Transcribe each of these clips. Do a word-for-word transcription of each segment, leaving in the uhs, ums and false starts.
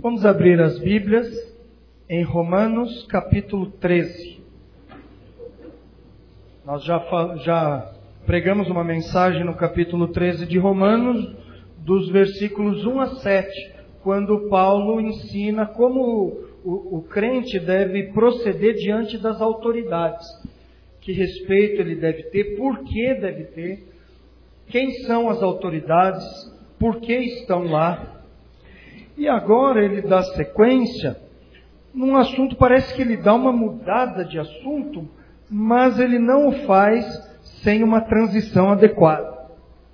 Vamos abrir as Bíblias em Romanos capítulo treze. Nós já, já pregamos uma mensagem no capítulo treze de Romanos, dos versículos um a sete, quando Paulo ensina como o, o crente deve proceder diante das autoridades, que respeito ele deve ter, por que deve ter, quem são as autoridades, por que estão lá. E agora ele dá sequência num assunto, parece que ele dá uma mudada de assunto, mas ele não o faz sem uma transição adequada.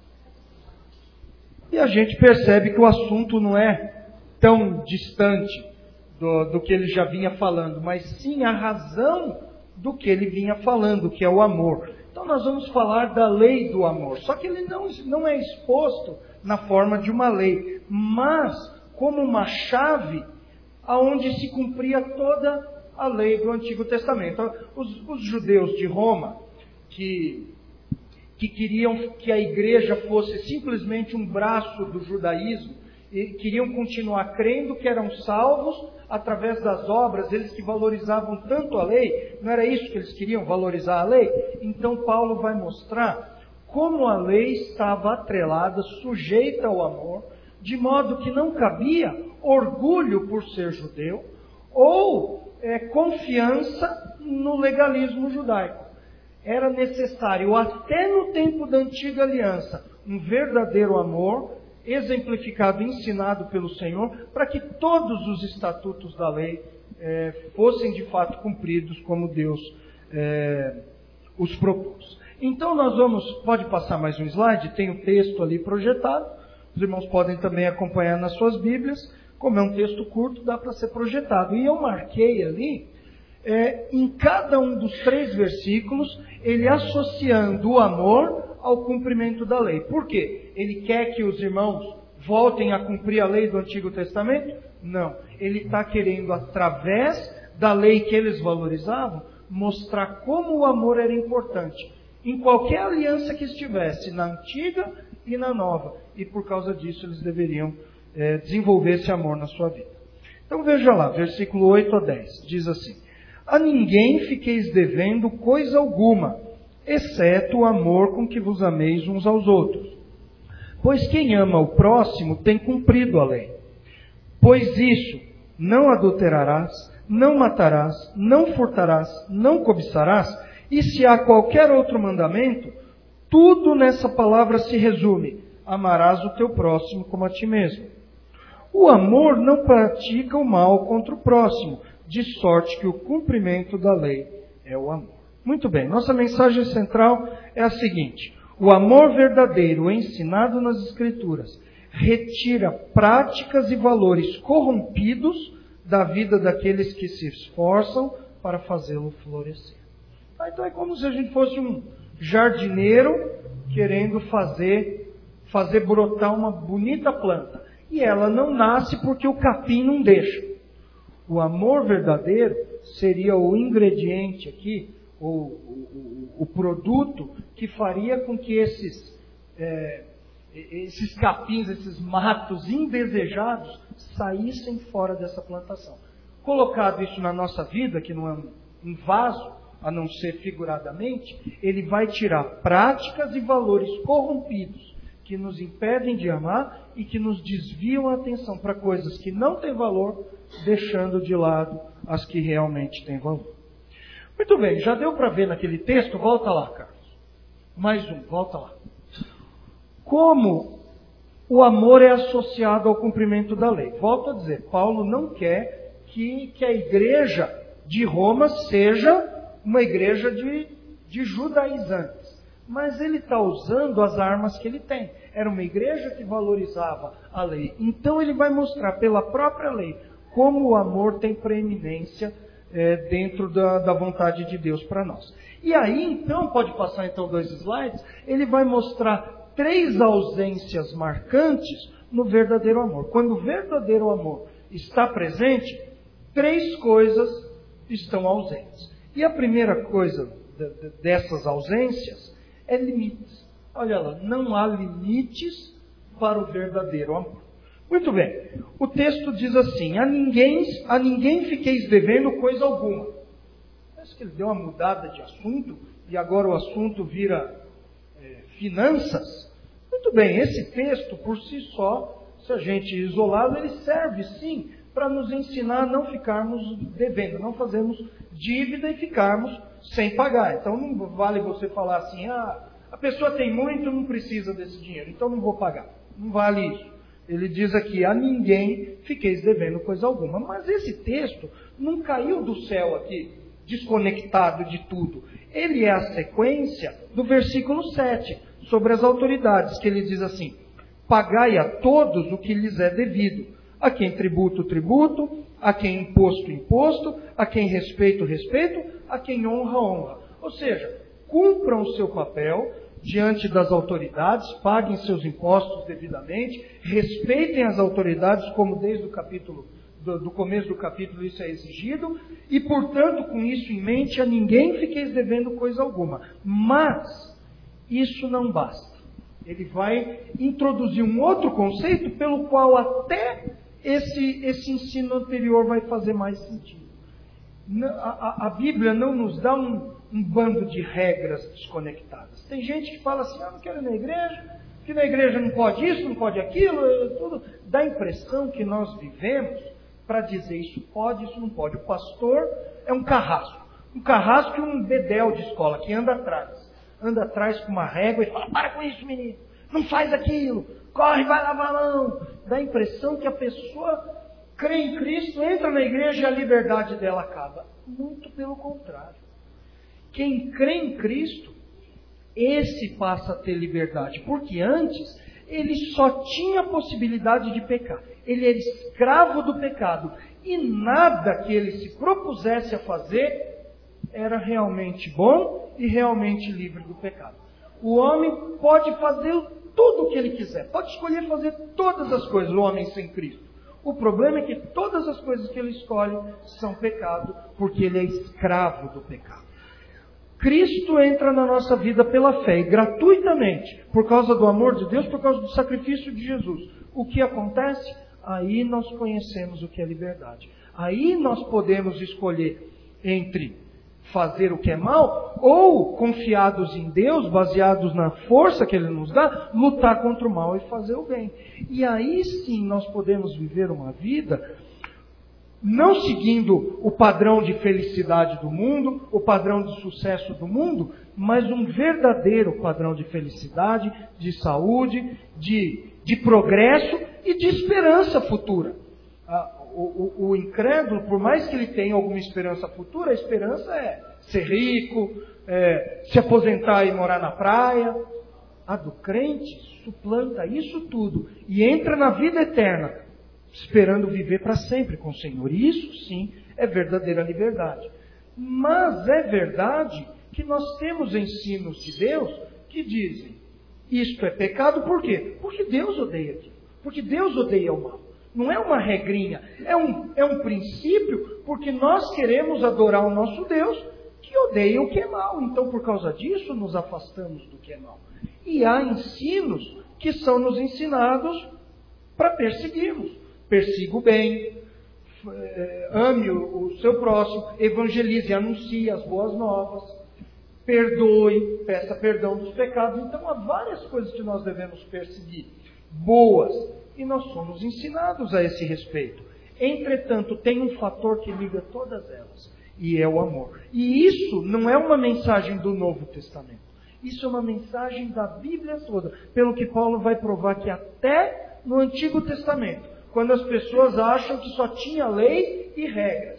E a gente percebe que o assunto não é tão distante do, do que ele já vinha falando, mas sim a razão do que ele vinha falando, que é o amor. Então nós vamos falar da lei do amor, só que ele não, não é exposto na forma de uma lei, mas como uma chave aonde se cumpria toda a lei do Antigo Testamento. Os, os judeus de Roma, que, que queriam que a igreja fosse simplesmente um braço do judaísmo, e queriam continuar crendo que eram salvos através das obras, eles que valorizavam tanto a lei, não era isso que eles queriam, valorizar a lei? Então Paulo vai mostrar como a lei estava atrelada, sujeita ao amor, de modo que não cabia orgulho por ser judeu ou é, confiança no legalismo judaico. Era necessário, até no tempo da antiga aliança, um verdadeiro amor, exemplificado e ensinado pelo Senhor, para que todos os estatutos da lei é, fossem de fato cumpridos como Deus é, os propôs. Então nós vamos, pode passar mais um slide, tem o texto ali projetado. Os irmãos podem também acompanhar nas suas Bíblias, como é um texto curto, dá para ser projetado. E eu marquei ali, é, em cada um dos três versículos, ele associando o amor ao cumprimento da lei. Por quê? Ele quer que os irmãos voltem a cumprir a lei do Antigo Testamento? Não. Ele está querendo, através da lei que eles valorizavam, mostrar como o amor era importante. Em qualquer aliança que estivesse, na antiga e na nova. E por causa disso eles deveriam é, desenvolver esse amor na sua vida. Então veja lá, versículo oito a dez, diz assim: a ninguém fiqueis devendo coisa alguma, exceto o amor com que vos ameis uns aos outros. Pois quem ama o próximo tem cumprido a lei. Pois isso, não adulterarás, não matarás, não furtarás, não cobiçarás, e se há qualquer outro mandamento, tudo nessa palavra se resume: amarás o teu próximo como a ti mesmo. O amor não pratica o mal contra o próximo, de sorte que o cumprimento da lei é o amor. Muito bem, nossa mensagem central é a seguinte: o amor verdadeiro ensinado nas Escrituras retira práticas e valores corrompidos da vida daqueles que se esforçam para fazê-lo florescer. Então é como se a gente fosse um jardineiro querendo fazer, fazer brotar uma bonita planta. E ela não nasce porque o capim não deixa. O amor verdadeiro seria o ingrediente aqui, o, o, o produto que faria com que esses, é, esses capins, esses matos indesejados saíssem fora dessa plantação. Colocado isso na nossa vida, que não é um vaso, a não ser figuradamente, ele vai tirar práticas e valores corrompidos que nos impedem de amar e que nos desviam a atenção para coisas que não têm valor, deixando de lado as que realmente têm valor. Muito bem, já deu para ver naquele texto? Volta lá, Carlos. Mais um, volta lá. Como o amor é associado ao cumprimento da lei. Volto a dizer, Paulo não quer que, que a igreja de Roma seja uma igreja de, de judaizantes. Mas ele está usando as armas que ele tem. Era uma igreja que valorizava a lei. Então ele vai mostrar pela própria lei como o amor tem preeminência é, dentro da, da vontade de Deus para nós. E aí então, pode passar então dois slides, ele vai mostrar três ausências marcantes no verdadeiro amor. Quando o verdadeiro amor está presente, três coisas estão ausentes. E a primeira coisa dessas ausências é limites. Olha lá, não há limites para o verdadeiro amor. Muito bem. O texto diz assim: a ninguém, a ninguém fiqueis devendo coisa alguma. Parece que ele deu uma mudada de assunto e agora o assunto vira é, finanças. Muito bem, esse texto por si só, se a gente isolá-lo, ele serve sim para nos ensinar a não ficarmos devendo, não fazermos dívida e ficarmos sem pagar. Então não vale você falar assim: ah, a pessoa tem muito, não precisa desse dinheiro, então não vou pagar. Não vale isso. Ele diz aqui: a ninguém fiqueis devendo coisa alguma. Mas esse texto não caiu do céu aqui, desconectado de tudo. Ele é a sequência do versículo sete, sobre as autoridades, que ele diz assim: pagai a todos o que lhes é devido. A quem tributo, tributo. A quem imposto, imposto. A quem respeito, respeito. A quem honra, honra. Ou seja, cumpram o seu papel diante das autoridades, paguem seus impostos devidamente, respeitem as autoridades, como desde o capítulo, do, do começo do capítulo isso é exigido, e portanto, com isso em mente, a ninguém fiqueis devendo coisa alguma. Mas, isso não basta. Ele vai introduzir um outro conceito pelo qual até esse, esse ensino anterior vai fazer mais sentido. A, a, a Bíblia não nos dá um, um bando de regras desconectadas. Tem gente que fala assim: ah, não quero ir na igreja, que na igreja não pode isso, não pode aquilo, tudo. Dá a impressão que nós vivemos para dizer isso pode, isso não pode. O pastor é um carrasco. Um carrasco e um bedel de escola que anda atrás. Anda atrás com uma régua e fala: para com isso, menino, não faz aquilo, corre, vai lavar a mão. Dá a impressão que a pessoa crê em Cristo, entra na igreja e a liberdade dela acaba. Muito pelo contrário. Quem crê em Cristo, esse passa a ter liberdade. Porque antes, ele só tinha a possibilidade de pecar. Ele era escravo do pecado. E nada que ele se propusesse a fazer era realmente bom e realmente livre do pecado. O homem pode fazer tudo o que ele quiser. Pode escolher fazer todas as coisas, o homem sem Cristo. O problema é que todas as coisas que ele escolhe são pecado, porque ele é escravo do pecado. Cristo entra na nossa vida pela fé, e gratuitamente, por causa do amor de Deus, por causa do sacrifício de Jesus. O que acontece? Aí nós conhecemos o que é liberdade. Aí nós podemos escolher entre fazer o que é mal, ou, confiados em Deus, baseados na força que Ele nos dá, lutar contra o mal e fazer o bem. E aí sim nós podemos viver uma vida não seguindo o padrão de felicidade do mundo, o padrão de sucesso do mundo, mas um verdadeiro padrão de felicidade, de saúde, de, de progresso e de esperança futura. Ah, O, o, o incrédulo, por mais que ele tenha alguma esperança futura, a esperança é ser rico, é, se aposentar e morar na praia. A do crente suplanta isso tudo e entra na vida eterna, esperando viver para sempre com o Senhor. E isso sim é verdadeira liberdade. Mas é verdade que nós temos ensinos de Deus que dizem: isto é pecado, por quê? Porque Deus odeia aquilo, porque Deus odeia o mal. Não é uma regrinha, é um, é um princípio, porque nós queremos adorar o nosso Deus, que odeia o que é mal. Então, por causa disso, nos afastamos do que é mal. E há ensinos que são nos ensinados para perseguirmos. Persiga o bem, ame o seu próximo, evangelize, anuncie as boas novas, perdoe, peça perdão dos pecados. Então, há várias coisas que nós devemos perseguir, boas. E nós somos ensinados a esse respeito. Entretanto, tem um fator que liga todas elas, e é o amor. E isso não é uma mensagem do Novo Testamento. Isso é uma mensagem da Bíblia toda. Pelo que Paulo vai provar que até no Antigo Testamento, quando as pessoas acham que só tinha lei e regras,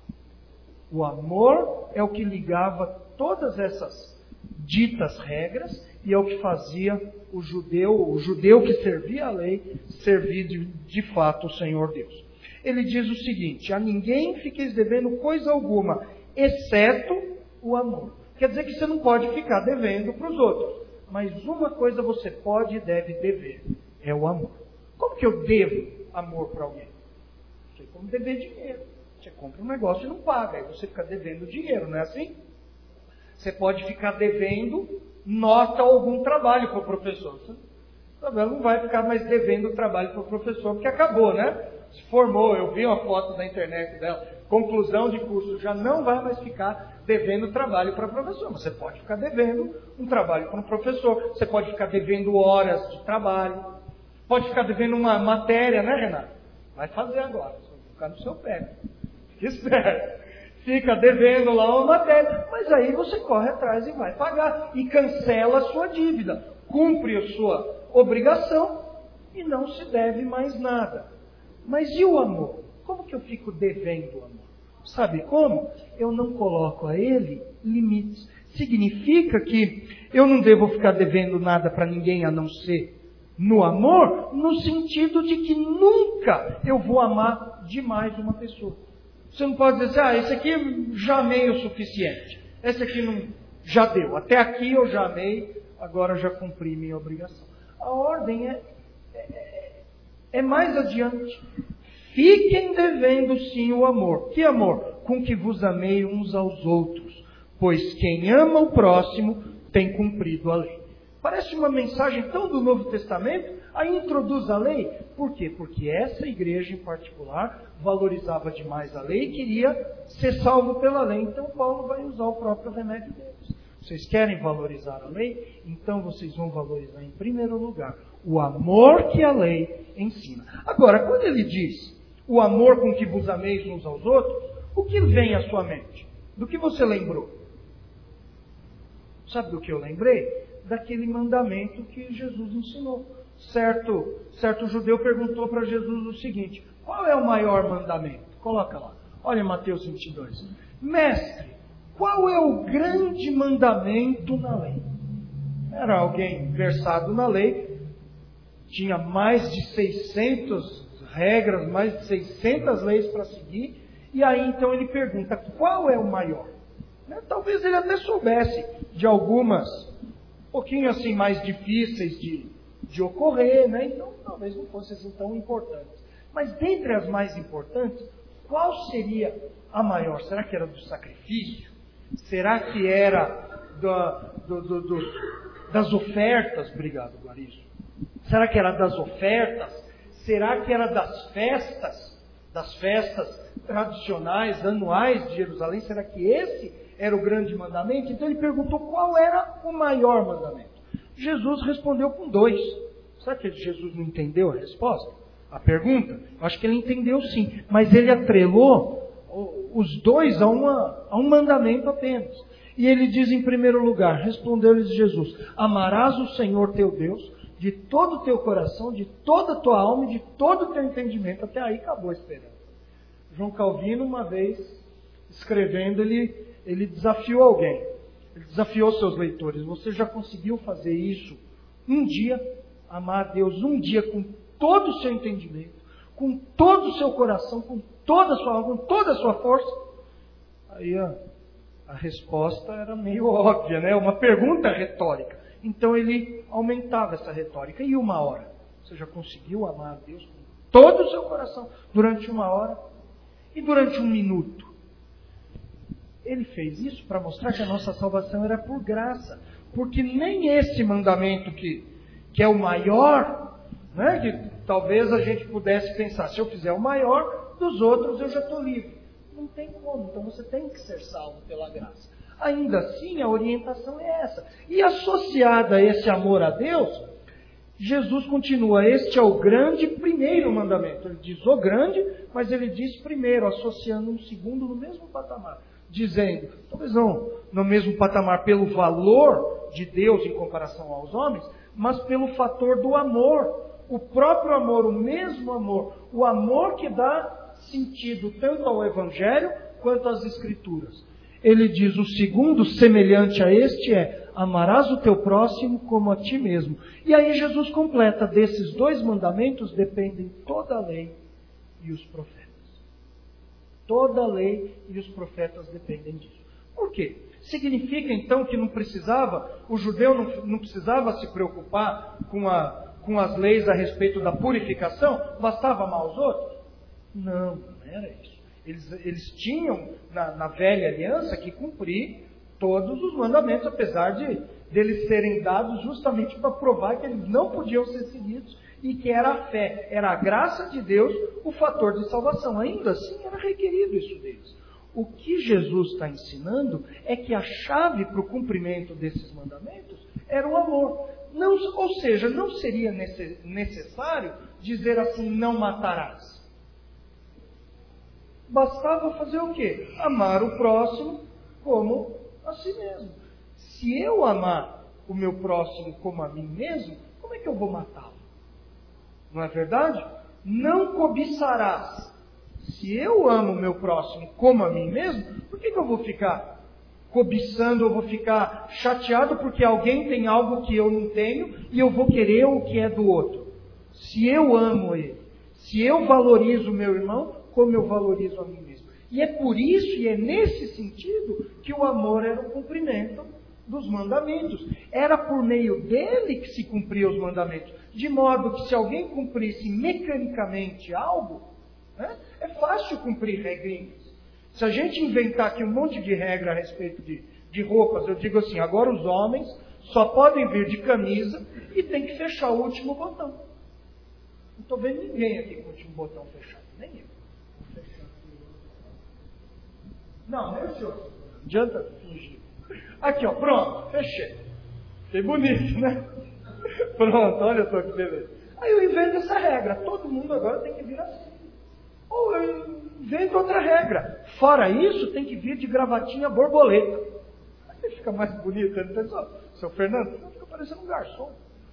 o amor é o que ligava todas essas ditas regras, e é o que fazia o judeu, o judeu que servia a lei, servir de, de fato o Senhor Deus. Ele diz o seguinte: a ninguém fiqueis devendo coisa alguma, exceto o amor. Quer dizer que você não pode ficar devendo para os outros, mas uma coisa você pode e deve dever, é o amor. Como que eu devo amor para alguém? Você como dever dinheiro. Você compra um negócio e não paga, aí você fica devendo dinheiro, não é assim? Você pode ficar devendo nota ou algum trabalho para o professor. Ela não vai ficar mais devendo trabalho para o professor, porque acabou, né? Se formou, eu vi uma foto na internet dela, conclusão de curso, já não vai mais ficar devendo trabalho para o professor. Você pode ficar devendo um trabalho para um professor, você pode ficar devendo horas de trabalho, pode ficar devendo uma matéria, né, Renato? Vai fazer agora, só vai ficar no seu pé. Fique esperto. Fica devendo lá uma matéria, mas aí você corre atrás e vai pagar, e cancela a sua dívida, cumpre a sua obrigação e não se deve mais nada. Mas e o amor? Como que eu fico devendo o amor? Sabe como? Eu não coloco a ele limites. Significa que eu não devo ficar devendo nada para ninguém a não ser no amor, no sentido de que nunca eu vou amar demais uma pessoa. Você não pode dizer assim, ah, esse aqui já amei o suficiente. Esse aqui não, já deu. Até aqui eu já amei, agora já cumpri minha obrigação. A ordem é, é, é mais adiante. Fiquem devendo sim o amor. Que amor? Com que vos amei uns aos outros. Pois quem ama o próximo tem cumprido a lei. Parece uma mensagem tão do Novo Testamento, aí introduz a lei. Por quê? Porque essa igreja em particular valorizava demais a lei e queria ser salvo pela lei. Então Paulo vai usar o próprio remédio deles. Vocês querem valorizar a lei? Então vocês vão valorizar em primeiro lugar o amor que a lei ensina. Agora, quando ele diz o amor com que vos ameis uns aos outros, o que vem à sua mente? Do que você lembrou? Sabe do que eu lembrei? Daquele mandamento que Jesus ensinou. Certo, certo judeu perguntou para Jesus o seguinte: qual é o maior mandamento? Coloca lá. Olha Mateus vinte e dois. Mestre, qual é o grande mandamento na lei? Era alguém versado na lei, tinha mais de seiscentas regras, mais de seiscentas leis para seguir, e aí então ele pergunta, qual é o maior? Né? Talvez ele até soubesse de algumas, um pouquinho assim mais difíceis de, de ocorrer, né? Então talvez não fossem assim tão importantes. Mas dentre as mais importantes, qual seria a maior? Será que era do sacrifício? Será que era do, do, do, do, das ofertas? Obrigado, Guarizo. Será que era das ofertas? Será que era das festas? Das festas tradicionais, anuais de Jerusalém? Será que esse era o grande mandamento? Então ele perguntou qual era o maior mandamento. Jesus respondeu com dois. Será que Jesus não entendeu a resposta? A pergunta? Eu acho que ele entendeu sim. Mas ele atrelou os dois a, uma, a um mandamento apenas. E ele diz em primeiro lugar, respondeu-lhes Jesus, amarás o Senhor teu Deus de todo o teu coração, de toda a tua alma e de todo o teu entendimento. Até aí acabou a esperança. João Calvino, uma vez, escrevendo, ele, ele desafiou alguém. Ele desafiou seus leitores. Você já conseguiu fazer isso um dia? Amar a Deus um dia com todo o seu entendimento, com todo o seu coração, com toda a sua alma, com toda a sua força? Aí a, a resposta era meio óbvia, né? Uma pergunta retórica. Então ele aumentava essa retórica. E uma hora? Você já conseguiu amar a Deus com todo o seu coração durante uma hora? E durante um minuto? Ele fez isso para mostrar que a nossa salvação era por graça. Porque nem esse mandamento que, que é o maior, né, que talvez a gente pudesse pensar, se eu fizer o maior, dos outros eu já estou livre. Não tem como. Então você tem que ser salvo pela graça. Ainda assim, a orientação é essa. E associada a esse amor a Deus, Jesus continua, este é o grande primeiro mandamento. Ele diz o grande, mas ele diz primeiro, associando um segundo no mesmo patamar. Dizendo, talvez não no mesmo patamar pelo valor de Deus em comparação aos homens, mas pelo fator do amor. O próprio amor, o mesmo amor. O amor que dá sentido tanto ao Evangelho quanto às Escrituras. Ele diz, o segundo, semelhante a este, é, amarás o teu próximo como a ti mesmo. E aí Jesus completa, desses dois mandamentos dependem toda a lei e os profetas. Toda a lei e os profetas dependem disso. Por quê? Significa então que não precisava, o judeu não, não precisava se preocupar com, a, com as leis a respeito da purificação? Bastava amar os outros? Não, não era isso. Eles, eles tinham, na, na velha aliança, que cumprir Todos os mandamentos, apesar de deles serem dados justamente para provar que eles não podiam ser seguidos e que era a fé, era a graça de Deus o fator de salvação. Ainda assim, era requerido isso deles. O que Jesus está ensinando é que a chave para o cumprimento desses mandamentos era o amor. Não, ou seja, não seria necessário dizer assim, não matarás. Bastava fazer o quê? Amar o próximo como a si mesmo. Se eu amar o meu próximo como a mim mesmo, como é que eu vou matá-lo? Não é verdade? Não cobiçarás. Se eu amo o meu próximo como a mim mesmo, por que, que eu vou ficar cobiçando, eu vou ficar chateado porque alguém tem algo que eu não tenho e eu vou querer o que é do outro? Se eu amo ele, se eu valorizo o meu irmão, como eu valorizo a mim mesmo. E é por isso, e é nesse sentido, que o amor era o cumprimento dos mandamentos. Era por meio dele que se cumpriam os mandamentos. De modo que se alguém cumprisse mecanicamente algo, né, é fácil cumprir regrinhas. Se a gente inventar aqui um monte de regra a respeito de, de roupas, eu digo assim, agora os homens só podem vir de camisa e tem que fechar o último botão. Não estou vendo ninguém aqui com o último botão fechado, nem eu. Não, nem o senhor. Não adianta fingir. Aqui, ó, pronto, fechei. Fiquei bonito, né? Pronto, olha só que beleza. Aí eu invento essa regra. Todo mundo agora tem que vir assim. Ou eu invento outra regra. Fora isso, tem que vir de gravatinha borboleta. Aí fica mais bonito, né, pessoal? Seu Fernando, fica parecendo um garçom.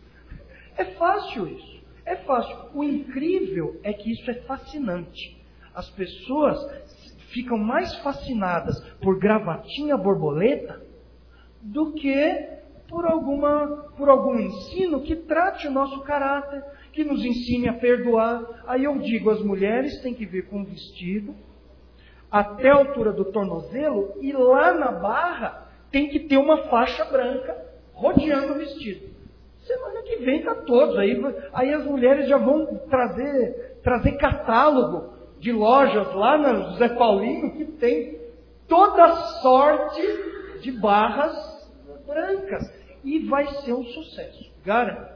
É fácil isso. É fácil. O incrível é que isso é fascinante. As pessoas ficam mais fascinadas por gravatinha borboleta do que por, alguma, por algum ensino que trate o nosso caráter, que nos ensine a perdoar. Aí eu digo, as mulheres têm que vir com um vestido até a altura do tornozelo e lá na barra tem que ter uma faixa branca rodeando o vestido. Semana que vem está todos. Aí, aí as mulheres já vão trazer, trazer catálogo de lojas lá no José Paulino que tem toda sorte de barras brancas. E vai ser um sucesso, garanto.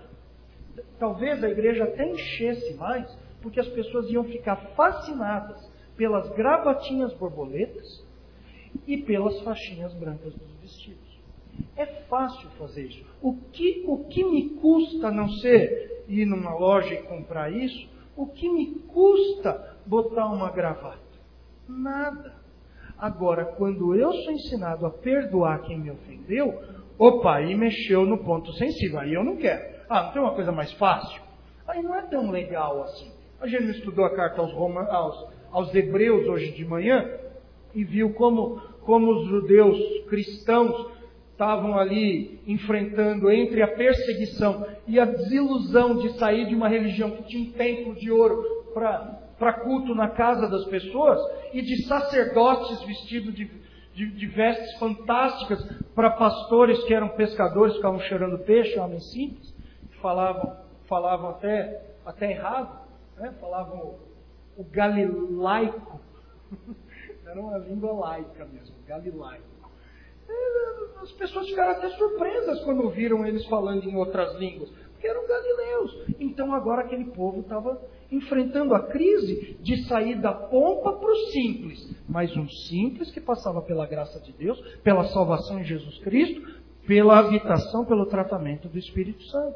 Talvez a igreja até enchesse mais, porque as pessoas iam ficar fascinadas pelas gravatinhas borboletas e pelas faixinhas brancas dos vestidos. É fácil fazer isso. O que, o que me custa não ser ir numa loja e comprar isso? O que me custa botar uma gravata? Nada. Agora, quando eu sou ensinado a perdoar quem me ofendeu, opa, aí mexeu no ponto sensível, aí eu não quero. Ah, não tem uma coisa mais fácil? Aí não é tão legal assim. A gente não estudou a carta aos, Roma, aos, aos Hebreus hoje de manhã e viu como, como os judeus cristãos estavam ali enfrentando entre a perseguição e a desilusão de sair de uma religião que tinha um templo de ouro para culto na casa das pessoas e de sacerdotes vestidos de, de, de vestes fantásticas para pastores que eram pescadores, ficavam cheirando peixe, homens simples, que falavam, falavam até, até errado, né? Falavam o, o galilaico, era uma língua laica mesmo, galilaico. As pessoas ficaram até surpresas quando viram eles falando em outras línguas, porque eram galileus. Então agora aquele povo estava enfrentando a crise de sair da pompa para o simples. Mas um simples que passava pela graça de Deus, pela salvação em Jesus Cristo, pela habitação, pelo tratamento do Espírito Santo.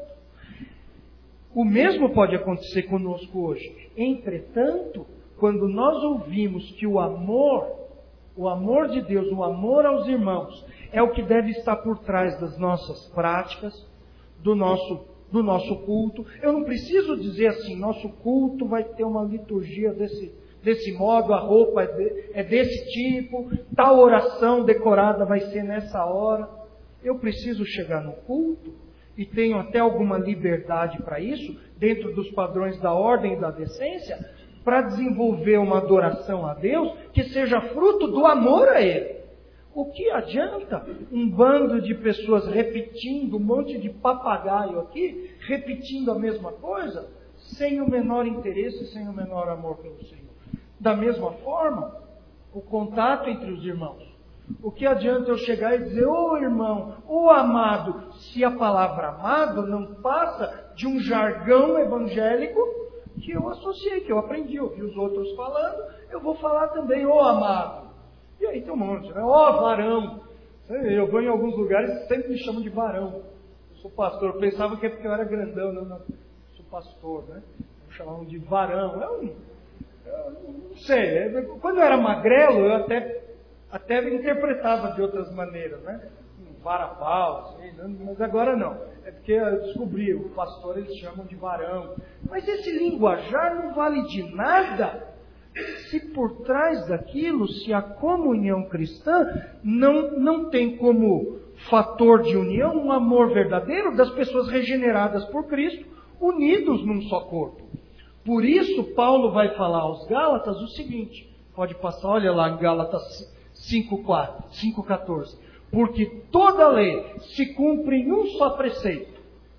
O mesmo pode acontecer conosco hoje. Entretanto, quando nós ouvimos que o amor... O amor de Deus, o amor aos irmãos, é o que deve estar por trás das nossas práticas, do nosso, do nosso culto. Eu não preciso dizer assim, nosso culto vai ter uma liturgia desse, desse modo, a roupa é, de, é desse tipo, tal oração decorada vai ser nessa hora. Eu preciso chegar no culto, e tenho até alguma liberdade para isso, dentro dos padrões da ordem e da decência, para desenvolver uma adoração a Deus que seja fruto do amor a Ele. O que adianta um bando de pessoas repetindo, um monte de papagaio aqui, repetindo a mesma coisa, sem o menor interesse, sem o menor amor pelo Senhor? Da mesma forma, o contato entre os irmãos. O que adianta eu chegar e dizer, ô irmão, ô amado, se a palavra amado não passa de um jargão evangélico que eu associei, que eu aprendi, eu vi os outros falando, eu vou falar também, ô amado. E aí tem um monte, né? Ó varão. Eu vou em alguns lugares e sempre me chamam de varão. Eu sou pastor, eu pensava que é porque eu era grandão, não, não. Eu sou pastor, né? Me chamavam de varão. Eu, eu não sei, quando eu era magrelo, eu até, até interpretava de outras maneiras, né? Varapau, assim, mas agora não. É porque eu descobri, o pastor eles chamam de varão. Mas esse linguajar não vale de nada se por trás daquilo, se a comunhão cristã não, não tem como fator de união um amor verdadeiro das pessoas regeneradas por Cristo, unidos num só corpo. Por isso, Paulo vai falar aos Gálatas o seguinte, pode passar, olha lá em Gálatas cinco, quatro, cinco, quatorze. Porque toda lei se cumpre em um só preceito.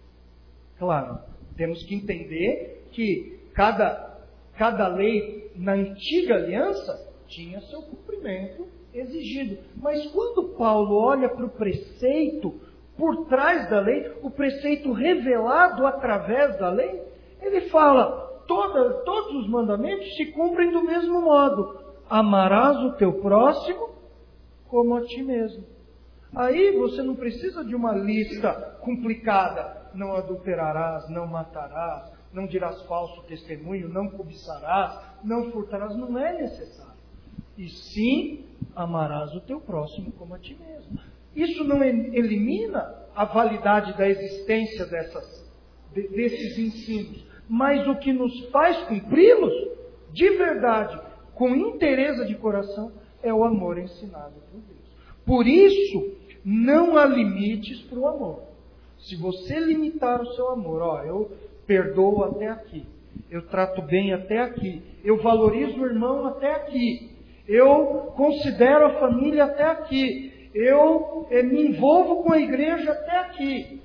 Claro, temos que entender que cada, cada lei na antiga aliança tinha seu cumprimento exigido. Mas quando Paulo olha para o preceito por trás da lei, o preceito revelado através da lei, ele fala, toda, todos os mandamentos se cumprem do mesmo modo. Amarás o teu próximo como a ti mesmo. Aí você não precisa de uma lista complicada. Não adulterarás, não matarás, não dirás falso testemunho, não cobiçarás, não furtarás. Não é necessário. E sim, amarás o teu próximo como a ti mesmo. Isso não elimina a validade da existência dessas, desses ensinos. Mas o que nos faz cumpri-los, de verdade, com inteireza de coração, é o amor ensinado por Deus. Por isso, não há limites para o amor. Se você limitar o seu amor, ó, eu perdoo até aqui, eu trato bem até aqui, eu valorizo o irmão até aqui, eu considero a família até aqui, eu eh, me envolvo com a igreja até aqui,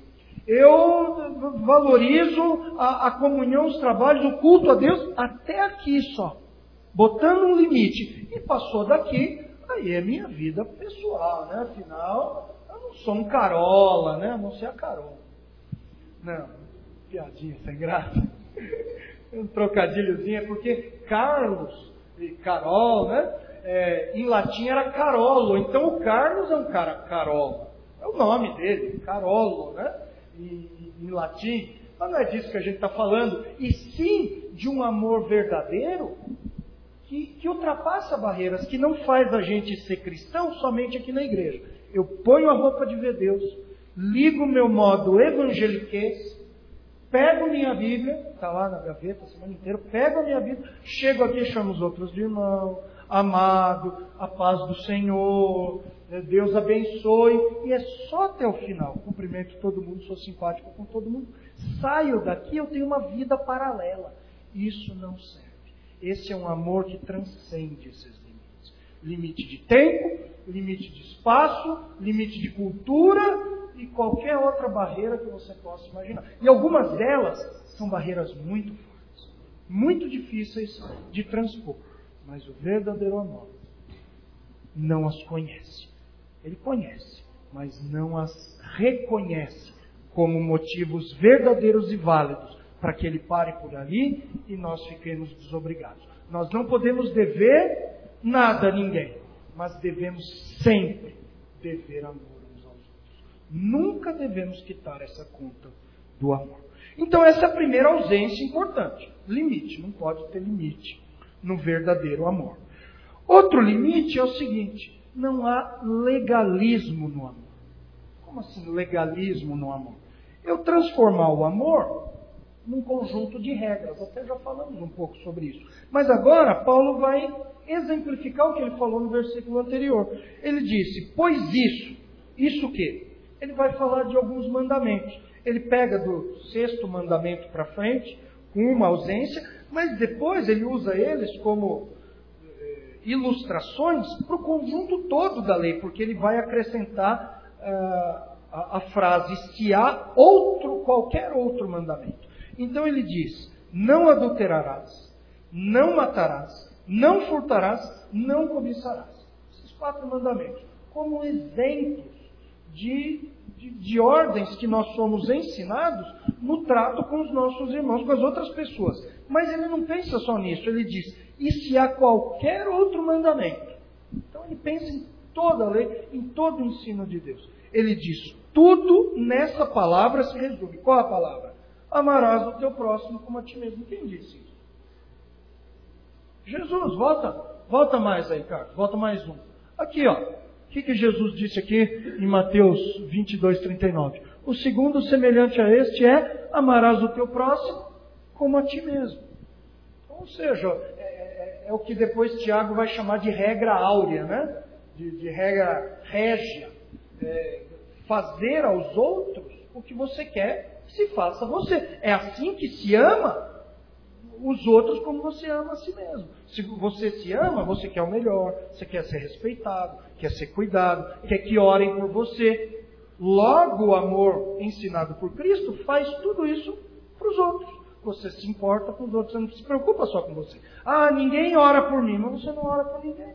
eu valorizo a, a comunhão, os trabalhos, o culto a Deus até aqui só, botando um limite. E passou daqui, aí é minha vida pessoal, né? Afinal, eu não sou um carola, né? Eu não sei a Carol. Não, piadinha sem graça. Um trocadilhozinho, é porque Carlos e Carol, né? É, em latim era Carolo. Então o Carlos é um cara carola. É o nome dele, Carolo, né? E, em latim. Mas não é disso que a gente está falando. E sim de um amor verdadeiro que, que ultrapassa barreiras, que não faz a gente ser cristão somente aqui na igreja. Eu ponho a roupa de ver Deus, ligo o meu modo evangeliquez, pego minha Bíblia, está lá na gaveta a semana inteira, pego a minha Bíblia, chego aqui e chamo os outros de irmão, amado, a paz do Senhor, Deus abençoe, e é só até o final. Cumprimento todo mundo, sou simpático com todo mundo. Saio daqui, eu tenho uma vida paralela. Isso não serve. Esse é um amor que transcende esses limites. Limite de tempo, limite de espaço, limite de cultura e qualquer outra barreira que você possa imaginar. E algumas delas são barreiras muito fortes, muito difíceis de transpor. Mas o verdadeiro amor não as conhece. Ele conhece, mas não as reconhece como motivos verdadeiros e válidos para que ele pare por ali e nós fiquemos desobrigados. Nós não podemos dever nada a ninguém, mas devemos sempre dever amor uns aos outros. Nunca devemos quitar essa conta do amor. Então essa é a primeira ausência importante. Limite, não pode ter limite no verdadeiro amor. Outro limite é o seguinte: não há legalismo no amor. Como assim legalismo no amor? Eu transformar o amor num conjunto de regras. Até já falamos um pouco sobre isso. Mas agora Paulo vai exemplificar o que ele falou no versículo anterior. Ele disse, pois isso, isso o quê? Ele vai falar de alguns mandamentos. Ele pega do sexto mandamento para frente, com uma ausência, mas depois ele usa eles como eh, ilustrações para o conjunto todo da lei, porque ele vai acrescentar uh, a, a frase, se há outro, qualquer outro mandamento. Então ele diz, não adulterarás, não matarás, não furtarás, não cobiçarás. Esses quatro mandamentos. como exemplos de, de, de ordens que nós somos ensinados no trato com os nossos irmãos, com as outras pessoas. Mas ele não pensa só nisso, ele diz, e se há qualquer outro mandamento? Então ele pensa em toda a lei, em todo o ensino de Deus. Ele diz, tudo nessa palavra se resume. Qual a palavra? Amarás o teu próximo como a ti mesmo. Quem disse isso? Jesus, volta, volta mais aí, Carlos, volta mais um. Aqui, ó, o que, que Jesus disse aqui em Mateus vinte e dois, trinta e nove? O segundo semelhante a este é, amarás o teu próximo como a ti mesmo. Ou seja, é, é, é o que depois Tiago vai chamar de regra áurea, né? De, de regra régia. É, fazer aos outros o que você quer que se faça a você. É assim que se ama os outros como você ama a si mesmo. Se você se ama, você quer o melhor, você quer ser respeitado, quer ser cuidado, quer que orem por você. Logo, o amor ensinado por Cristo faz tudo isso para os outros. Você se importa com os outros, você não se preocupa só com você. Ah, ninguém ora por mim, mas você não ora por ninguém.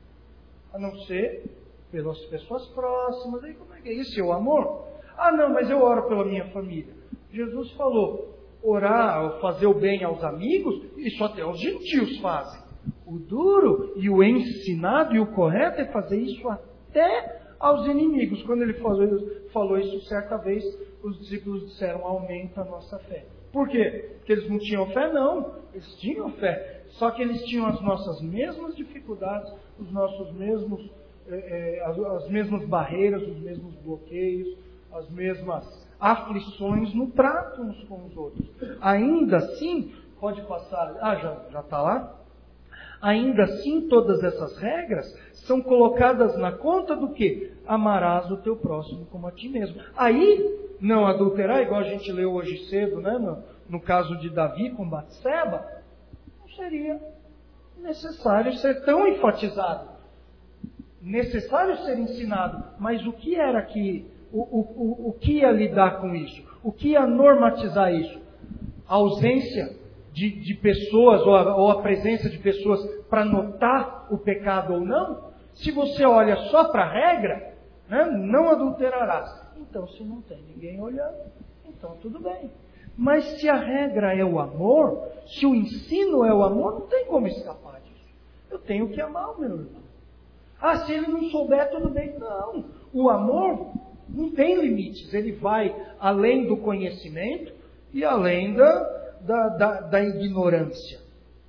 A não ser pelas pessoas próximas. Aí como é que é? Isso é o amor? Ah, não, mas eu oro pela minha família. Jesus falou, orar ou fazer o bem aos amigos, isso até os gentios fazem. O duro e o ensinado e o correto é fazer isso até aos inimigos. Quando ele falou, falou isso certa vez, os discípulos disseram, aumenta a nossa fé. Por quê? Porque eles não tinham fé? Não. Eles tinham fé. Só que eles tinham as nossas mesmas dificuldades, os nossos mesmos, eh, eh, as, as mesmas barreiras, os mesmos bloqueios, as mesmas aflições no trato uns com os outros. Ainda assim, pode passar... Ah, já está lá? Ainda assim, todas essas regras são colocadas na conta do quê? Amarás o teu próximo como a ti mesmo. Aí, não adulterar, igual a gente leu hoje cedo, né? no, no caso de Davi com Batseba, não seria necessário ser tão enfatizado. Necessário ser ensinado. Mas o que era que... O, o, o, o que ia lidar com isso? O que ia normatizar isso? A ausência de, de pessoas, ou a, ou a presença de pessoas para notar o pecado ou não? Se você olha só para a regra, né, não adulterarás. Então, se não tem ninguém olhando, então tudo bem. Mas se a regra é o amor, se o ensino é o amor, não tem como escapar disso. Eu tenho que amar o meu irmão. Ah, se ele não souber, tudo bem. Não. O amor não tem limites. Ele vai além do conhecimento e além da, da, da, da ignorância.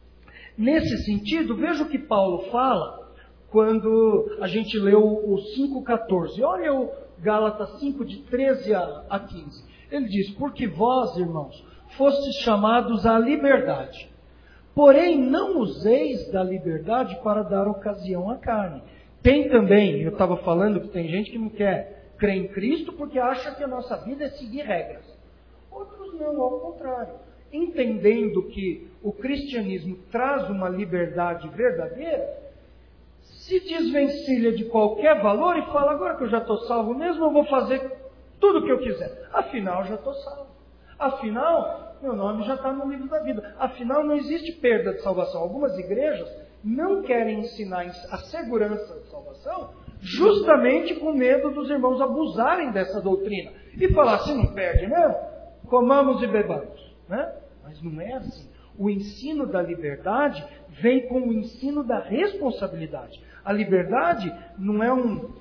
Nesse sentido, veja o que Paulo fala quando a gente leu o cinco, catorze. Olha o Gálatas cinco, de treze a quinze. Ele diz, porque vós, irmãos, fostes chamados à liberdade. Porém, não useis da liberdade para dar ocasião à carne. Tem também, eu estava falando que tem gente que não quer crer em Cristo porque acha que a nossa vida é seguir regras. Outros não, ao contrário. Entendendo que o cristianismo traz uma liberdade verdadeira, se desvencilha de qualquer valor e fala, agora que eu já estou salvo mesmo, eu vou fazer tudo o que eu quiser. Afinal, já estou salvo. Afinal, meu nome já está no livro da vida. Afinal, não existe perda de salvação. Algumas igrejas não querem ensinar a segurança de salvação justamente com medo dos irmãos abusarem dessa doutrina. E falar assim, não perde mesmo? Comamos e bebamos. Né? Mas não é assim. O ensino da liberdade vem com o ensino da responsabilidade. A liberdade não é um,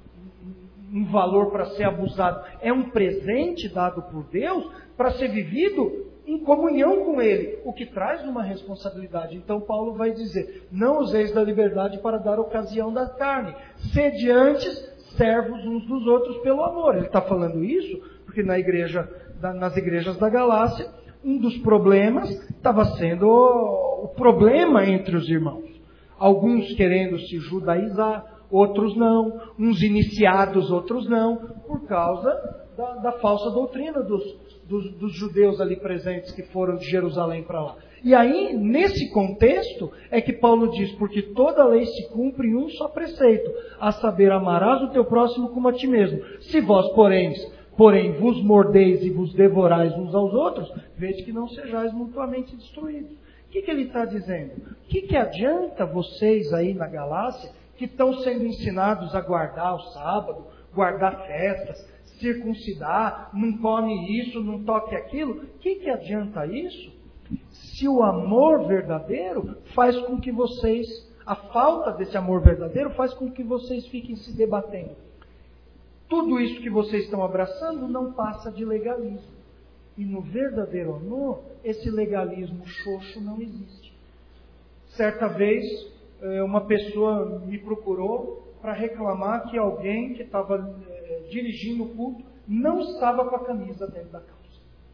um valor para ser abusado. É um presente dado por Deus para ser vivido em comunhão com Ele, o que traz uma responsabilidade. Então Paulo vai dizer, não useis da liberdade para dar ocasião da carne. Sede antes servos uns dos outros pelo amor. Ele está falando isso porque na igreja, nas igrejas da Galácia, um dos problemas estava sendo o, o problema entre os irmãos. Alguns querendo se judaizar, outros não. Uns iniciados, outros não. Por causa da, da falsa doutrina dos, dos, dos judeus ali presentes que foram de Jerusalém para lá. E aí, nesse contexto, é que Paulo diz, porque toda lei se cumpre em um só preceito, a saber, amarás o teu próximo como a ti mesmo. Se vós, porém, porém vos mordeis e vos devorais uns aos outros, vede que não sejais mutuamente destruídos. O que, que ele está dizendo? O que, que adianta vocês aí na Galácia, que que estão sendo ensinados a guardar o sábado, guardar festas, circuncidar, não come isso, não toque aquilo. O que, que adianta isso? Se o amor verdadeiro faz com que vocês, a falta desse amor verdadeiro faz com que vocês fiquem se debatendo. Tudo isso que vocês estão abraçando não passa de legalismo. E no verdadeiro amor, esse legalismo xoxo não existe. Certa vez, uma pessoa me procurou para reclamar que alguém que estava eh, dirigindo o culto não estava com a camisa dentro da calça.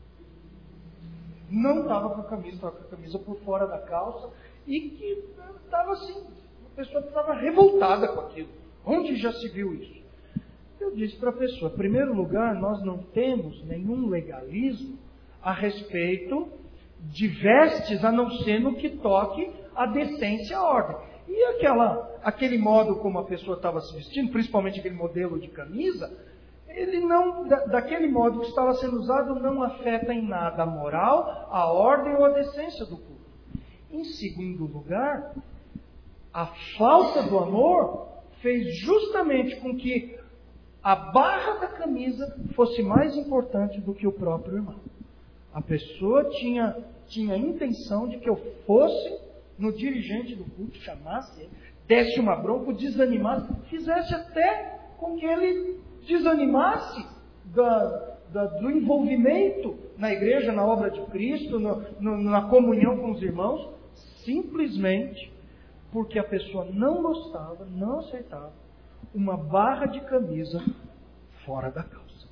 Não estava com a camisa, estava com a camisa por fora da calça e que estava assim, a pessoa estava revoltada com aquilo. Onde já se viu isso? Eu disse para a pessoa, em primeiro lugar, nós não temos nenhum legalismo a respeito de vestes, a não ser no que toque a decência e a ordem. E aquela, aquele modo como a pessoa estava se vestindo, principalmente aquele modelo de camisa, ele não, da, daquele modo que estava sendo usado, não afeta em nada a moral, a ordem ou a decência do culto. Em segundo lugar, a falta do amor fez justamente com que a barra da camisa fosse mais importante do que o próprio irmão. A pessoa tinha, tinha a intenção de que eu fosse no dirigente do culto, chamasse ele, desse uma bronca, o desanimasse, fizesse até com que ele desanimasse da, da, do envolvimento na igreja, na obra de Cristo, no, no, na comunhão com os irmãos, simplesmente porque a pessoa não gostava, não aceitava uma barra de camisa fora da calça.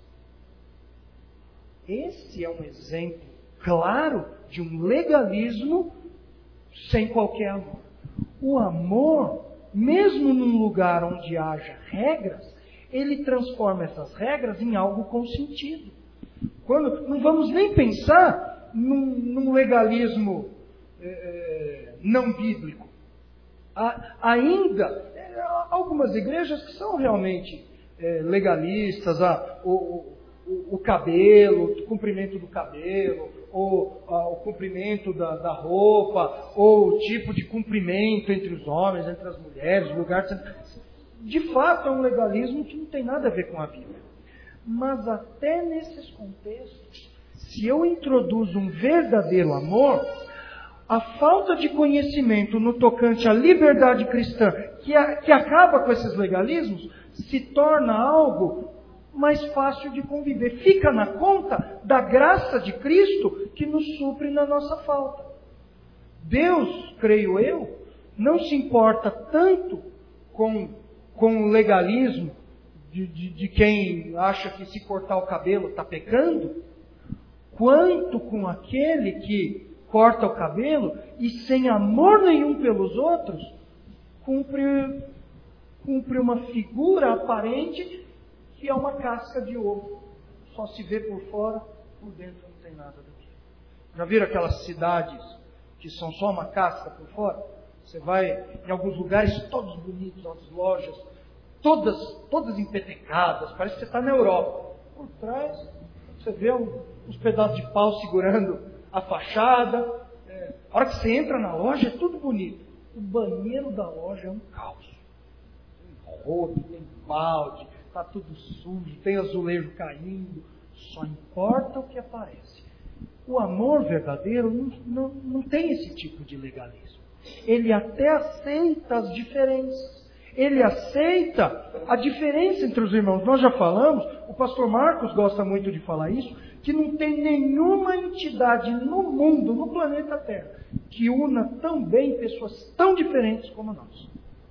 Esse é um exemplo claro de um legalismo sem qualquer amor. O amor, mesmo num lugar onde haja regras, ele transforma essas regras em algo com sentido. Quando, não vamos nem pensar num, num legalismo é, não bíblico. Há, ainda, é, algumas igrejas que são realmente é, legalistas, ah, o, o, o cabelo, o comprimento do cabelo, ou ah, o comprimento da, da roupa, ou o tipo de comprimento entre os homens, entre as mulheres, o lugar... De fato, é um legalismo que não tem nada a ver com a Bíblia. Mas até nesses contextos, se eu introduzo um verdadeiro amor, a falta de conhecimento no tocante à liberdade cristã, que, a, que acaba com esses legalismos, se torna algo mais fácil de conviver. Fica na conta da graça de Cristo que nos supre na nossa falta. Deus, creio eu, não se importa tanto com, com o legalismo de, de, de quem acha que se cortar o cabelo está pecando, quanto com aquele que corta o cabelo e sem amor nenhum pelos outros, cumpre, cumpre uma figura aparente que é uma casca de ovo. Só se vê por fora, por dentro não tem nada daquilo. Já viram aquelas cidades que são só uma casca por fora? Você vai em alguns lugares todos bonitos, as lojas, todas, todas empetecadas, parece que você está na Europa. Por trás, você vê uns pedaços de pau segurando a fachada. É, a hora que você entra na loja, é tudo bonito. O banheiro da loja é um caos. Tem rodo, tem balde, está tudo sujo, tem azulejo caindo. Só importa o que aparece. O amor verdadeiro não, não, não tem esse tipo de legalismo. Ele até aceita as diferenças. Ele aceita a diferença entre os irmãos. Nós já falamos, o pastor Marcos gosta muito de falar isso, que não tem nenhuma entidade no mundo, no planeta Terra, que una tão bem pessoas tão diferentes como nós.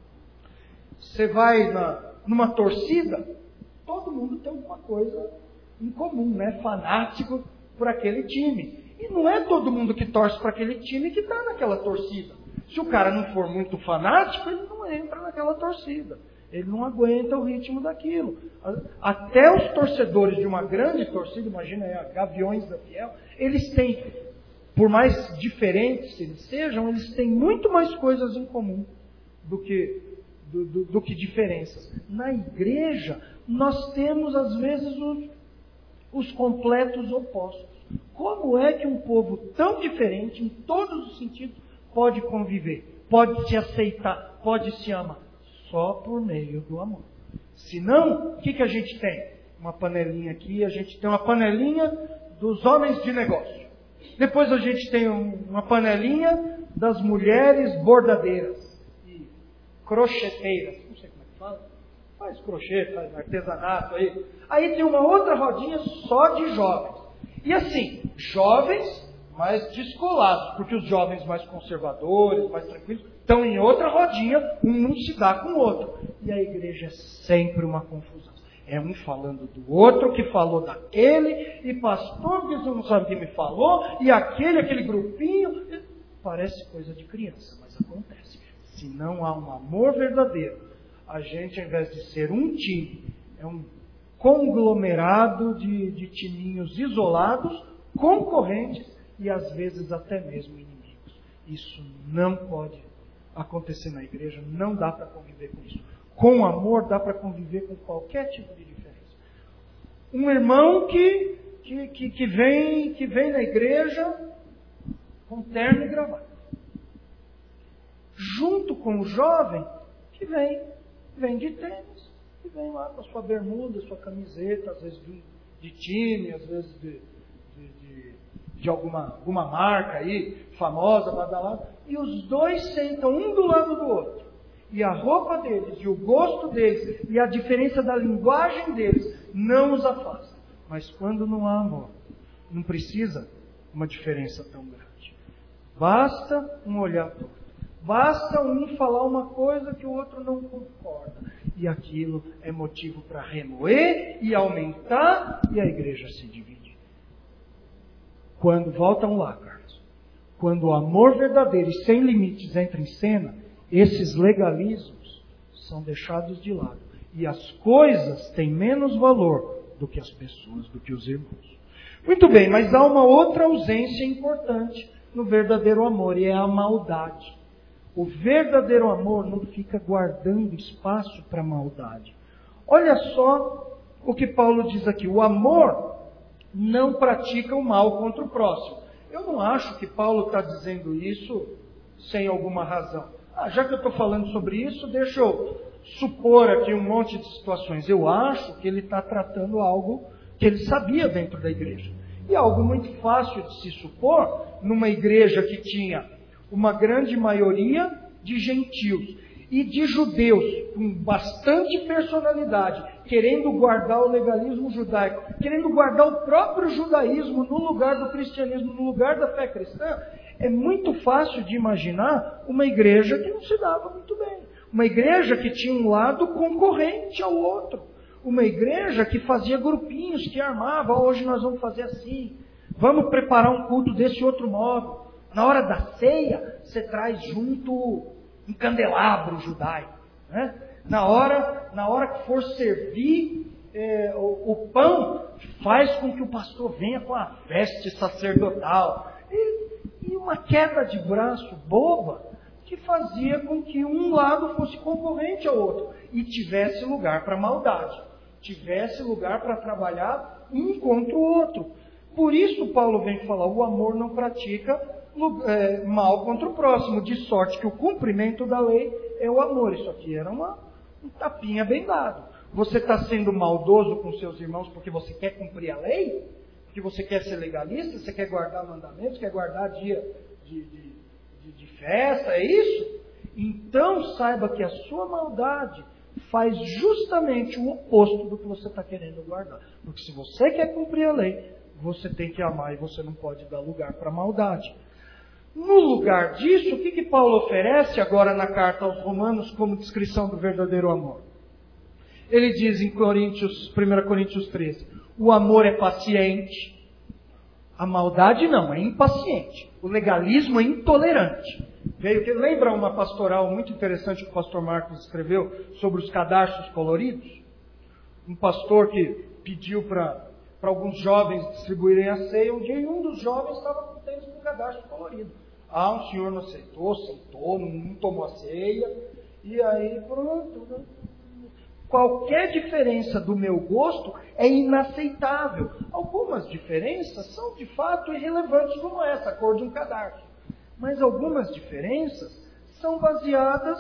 Você vai na, numa torcida, todo mundo tem alguma coisa em comum, né? Fanático por aquele time. E não é todo mundo que torce para aquele time que está naquela torcida. Se o cara não for muito fanático, ele não entra naquela torcida. Ele não aguenta o ritmo daquilo. Até os torcedores de uma grande torcida, imagina aí, a Gaviões da Fiel, eles têm, por mais diferentes que eles sejam, eles têm muito mais coisas em comum do que, do, do, do que diferenças. Na igreja, nós temos às vezes os, os completos opostos. Como é que um povo tão diferente, em todos os sentidos, pode conviver, pode se aceitar, pode se amar? só por meio do amor. Senão, o que, que a gente tem? Uma panelinha aqui, a gente tem uma panelinha dos homens de negócio. Depois a gente tem uma panelinha das mulheres bordadeiras e crocheteiras. Não sei como é que fala. Faz crochê, faz artesanato aí. Aí tem uma outra rodinha só de jovens. E assim, jovens mais descolados, porque os jovens mais conservadores, mais tranquilos, estão em outra rodinha, um não se dá com o outro. E a igreja é sempre uma confusão. É um falando do outro, que falou daquele, e pastor, que você não sabe o que me falou, e aquele, aquele grupinho. Parece coisa de criança, mas acontece. Se não há um amor verdadeiro, a gente, ao invés de ser um time, é um conglomerado de, de timinhos isolados, concorrentes e às vezes até mesmo inimigos. Isso não pode acontecer na igreja, não dá para conviver com isso. Com amor dá para conviver com qualquer tipo de diferença. Um irmão que, que, que, que, vem, que vem na igreja com terno e gravata. Junto com o jovem que vem, vem de tênis, que vem lá com a sua bermuda, sua camiseta, às vezes de, de time, às vezes de, de, de, de alguma, alguma marca aí, famosa, badalada. E os dois sentam um do lado do outro. E a roupa deles, e o gosto deles, e a diferença da linguagem deles, não os afasta. Mas quando não há amor, não precisa uma diferença tão grande. Basta um olhar torto. Basta um falar uma coisa que o outro não concorda. E aquilo é motivo para remoer e aumentar, e a igreja se divide. Quando, voltam lá, Carlos, quando o amor verdadeiro e sem limites entra em cena, esses legalismos são deixados de lado. E as coisas têm menos valor do que as pessoas, do que os irmãos. Muito bem, mas há uma outra ausência importante no verdadeiro amor, e é a maldade. O verdadeiro amor não fica guardando espaço para a maldade. Olha só o que Paulo diz aqui. O amor não pratica o mal contra o próximo. Eu não acho que Paulo está dizendo isso sem alguma razão. Ah, já que eu estou falando sobre isso, deixa eu supor aqui um monte de situações. Eu acho que ele está tratando algo que ele sabia dentro da igreja. E algo muito fácil de se supor numa igreja que tinha uma grande maioria de gentios e de judeus com bastante personalidade, querendo guardar o legalismo judaico, querendo guardar o próprio judaísmo no lugar do cristianismo, no lugar da fé cristã. É muito fácil de imaginar uma igreja que não se dava muito bem. Uma igreja que tinha um lado concorrente ao outro. Uma igreja que fazia grupinhos, que armava, hoje nós vamos fazer assim. Vamos preparar um culto desse outro modo. Na hora da ceia, você traz junto um candelabro judaico. Né? Na hora, na hora que for servir é, o, o pão, faz com que o pastor venha com a veste sacerdotal. E, E uma queda de braço boba que fazia com que um lado fosse concorrente ao outro e tivesse lugar para maldade, tivesse lugar para trabalhar um contra o outro. Por isso Paulo vem falar, o amor não pratica é, mal contra o próximo, de sorte que o cumprimento da lei é o amor. Isso aqui era uma, um tapinha bem dado. Você está sendo maldoso com seus irmãos porque você quer cumprir a lei? Que você quer ser legalista, você quer guardar mandamentos, quer guardar dia de, de, de, de festa, é isso? Então saiba que a sua maldade faz justamente o oposto do que você está querendo guardar. Porque se você quer cumprir a lei, você tem que amar e você não pode dar lugar para a maldade. No lugar disso, o que, que Paulo oferece agora na carta aos Romanos como descrição do verdadeiro amor? Ele diz em Coríntios, primeira Coríntios treze, o amor é paciente, a maldade não, é impaciente. O legalismo é intolerante. Veio que lembra uma pastoral muito interessante que o pastor Marcos escreveu sobre os cadarços coloridos? Um pastor que pediu para alguns jovens distribuírem a ceia, um dia e um dos jovens estava com tênis com cadarço colorido. Ah, um senhor não aceitou, sentou, não, não tomou a ceia, e aí pronto, né? Qualquer diferença do meu gosto é inaceitável. Algumas diferenças são de fato irrelevantes, como essa, a cor de um cadarço. Mas algumas diferenças são baseadas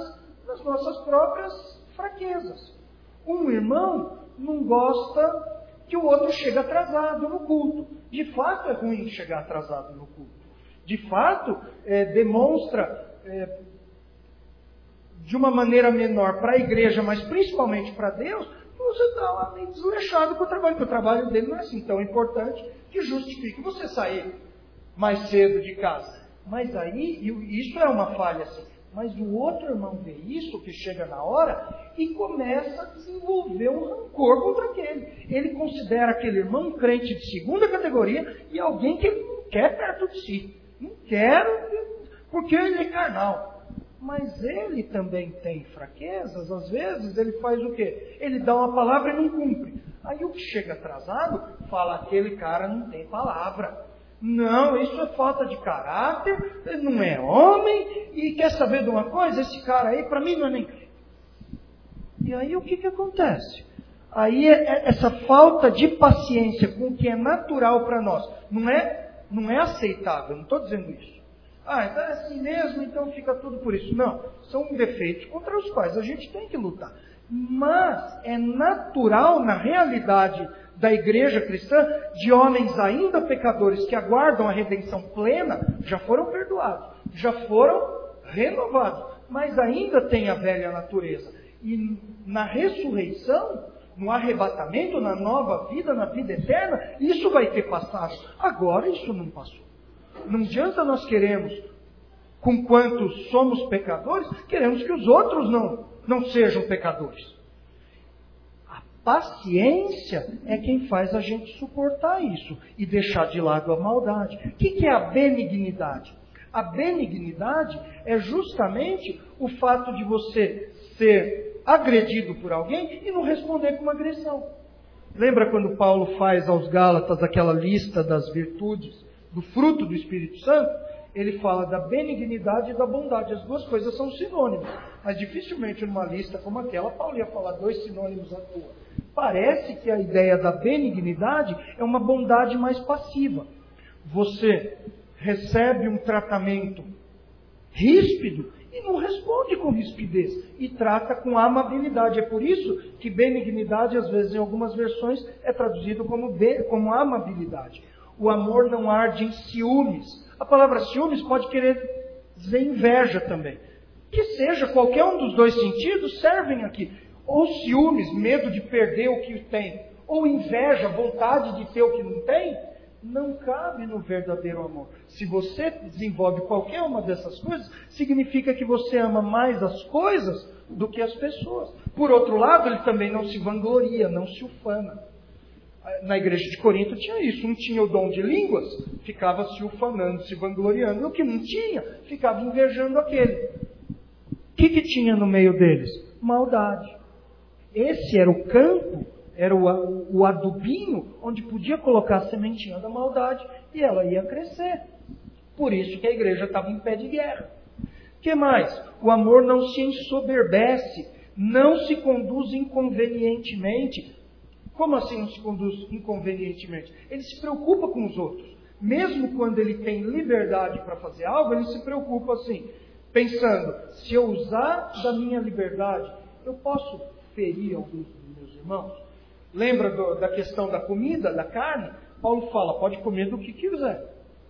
nas nossas próprias fraquezas. Um irmão não gosta que o outro chegue atrasado no culto. De fato é ruim chegar atrasado no culto. De fato, é, demonstra é, de uma maneira menor para a igreja, mas principalmente para Deus, que você está lá meio desleixado com o trabalho, porque o trabalho dele não é assim tão importante que justifique você sair mais cedo de casa. Mas aí, isso é uma falha assim. Mas o outro irmão vê isso, que chega na hora, e começa a desenvolver um rancor contra aquele. Ele considera aquele irmão um crente de segunda categoria e alguém que ele não quer perto de si. Não quero, porque ele é carnal. Mas ele também tem fraquezas. Às vezes ele faz o quê? Ele dá uma palavra e não cumpre. Aí o que chega atrasado fala, aquele cara não tem palavra. Não, isso é falta de caráter, ele não é homem, e quer saber de uma coisa? Esse cara aí, para mim, não é nem crente. E aí o que, que acontece? Aí é essa falta de paciência com o que é natural para nós. Não é, não é aceitável, não estou dizendo isso. Ah, então é assim mesmo, então fica tudo por isso. Não, são defeitos contra os quais a gente tem que lutar. Mas é natural na realidade da igreja cristã, de homens ainda pecadores que aguardam a redenção plena, já foram perdoados, já foram renovados, mas ainda tem a velha natureza. E na ressurreição, no arrebatamento, na nova vida, na vida eterna, isso vai ter passado. Agora isso não passou. Não adianta nós queremos, com quantos somos pecadores, queremos que os outros não, não sejam pecadores. Paciência é quem faz a gente suportar isso e deixar de lado a maldade. O que é a benignidade? A benignidade é justamente o fato de você ser agredido por alguém e não responder com uma agressão. Lembra quando Paulo faz aos Gálatas aquela lista das virtudes, do fruto do Espírito Santo? Ele fala da benignidade e da bondade. As duas coisas são sinônimos. Mas dificilmente numa lista como aquela, Paulo ia falar dois sinônimos à toa. Parece que a ideia da benignidade é uma bondade mais passiva. Você recebe um tratamento ríspido e não responde com rispidez. E trata com amabilidade. É por isso que benignidade, às vezes, em algumas versões, é traduzido como, como amabilidade. O amor não arde em ciúmes. A palavra ciúmes pode querer dizer inveja também. Que seja, qualquer um dos dois sentidos servem aqui. Ou ciúmes, medo de perder o que tem, ou inveja, vontade de ter o que não tem, não cabe no verdadeiro amor. Se você desenvolve qualquer uma dessas coisas, significa que você ama mais as coisas do que as pessoas. Por outro lado, ele também não se vangloria, não se ufana. Na igreja de Corinto tinha isso. Um tinha o dom de línguas, ficava se ufanando, se vangloriando. E o que não tinha, ficava invejando aquele. O que, que tinha no meio deles? Maldade. Esse era o campo, era o, o adubinho, onde podia colocar a sementinha da maldade e ela ia crescer. Por isso que a igreja estava em pé de guerra. O que mais? O amor não se ensoberbece, não se conduz inconvenientemente. Como assim não se conduz inconvenientemente? Ele se preocupa com os outros. Mesmo quando ele tem liberdade para fazer algo, ele se preocupa assim, pensando, se eu usar da minha liberdade, eu posso ferir alguns dos meus irmãos? Lembra do, da questão da comida, da carne? Paulo fala, pode comer do que quiser.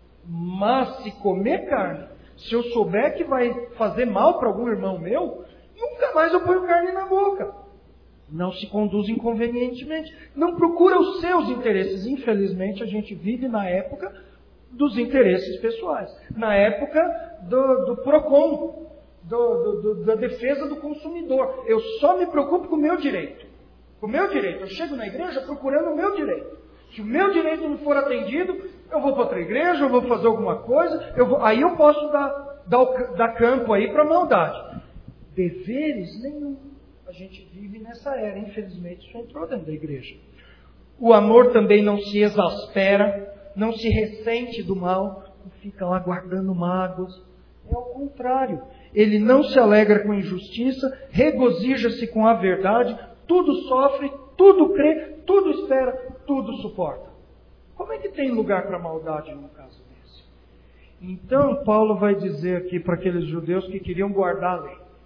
Mas se comer carne, se eu souber que vai fazer mal para algum irmão meu, nunca mais eu ponho carne na boca. Não se conduz inconvenientemente. Não procura os seus interesses. Infelizmente, a gente vive na época dos interesses pessoais. Na época do, do PROCON. Do, do, da defesa do consumidor. Eu só me preocupo com o meu direito. Com o meu direito. Eu chego na igreja procurando o meu direito. Se o meu direito não for atendido, eu vou para outra igreja, eu vou fazer alguma coisa, eu vou, aí eu posso dar, dar, dar campo aí para a maldade. Deveres nenhum. A gente vive nessa era. Infelizmente, isso entrou dentro da igreja. O amor também não se exaspera, não se ressente do mal, não fica lá guardando mágoas. É ao contrário. Ele não se alegra com injustiça, regozija-se com a verdade, tudo sofre, tudo crê, tudo espera, tudo suporta. Como é que tem lugar para maldade num caso desse? Então, Paulo vai dizer aqui para aqueles judeus que queriam guardar a lei,